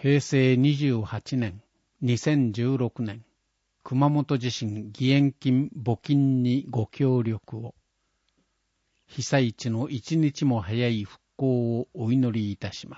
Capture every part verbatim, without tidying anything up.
へいせいにじゅうはちねん、にせんじゅうろくねん、熊本地震義援金募金にご協力を。被災地の一日も早い復興をお祈りいたします。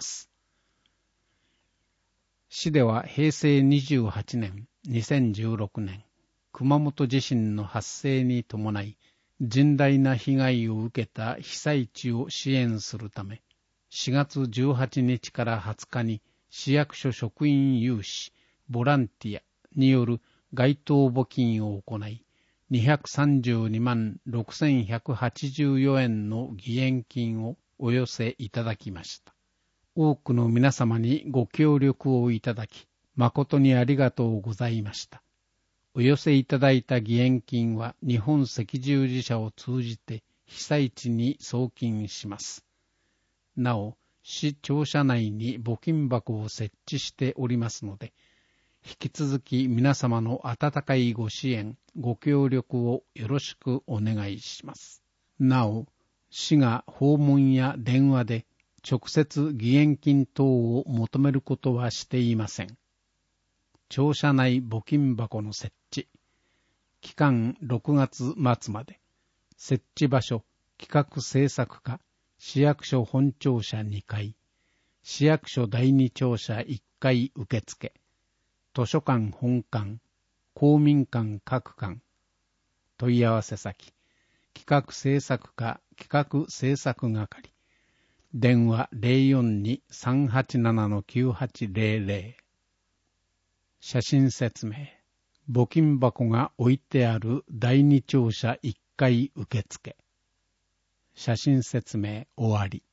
市ではへいせいにじゅうはちねん、にせんじゅうろくねん、熊本地震の発生に伴い、甚大な被害を受けた被災地を支援するため、しがつじゅうはちにちからはつかに市役所職員有志、ボランティアによる街頭募金を行い、にひゃくさんじゅうにまんろくせんひゃくはちじゅうよえんの義援金をお寄せいただきました。多くの皆様にご協力をいただき、誠にありがとうございました。お寄せいただいた義援金は日本赤十字社を通じて被災地に送金します。なお、市庁舎内に募金箱を設置しておりますので、引き続き皆様の温かいご支援、ご協力をよろしくお願いします。なお、市が訪問や電話で直接義援金等を求めることはしていません。庁舎内募金箱の設置、期間ろくがつまつまで、設置場所、企画制作課、市役所本庁舎にかい、市役所だいに庁舎いっかい受付、図書館本館、公民館各館、問い合わせ先、企画制作課企画制作係、電話 ゼロよんに さんはちなな きゅうはちゼロゼロ。写真説明。募金箱が置いてあるだいに庁舎いっかい受付。写真説明終わり。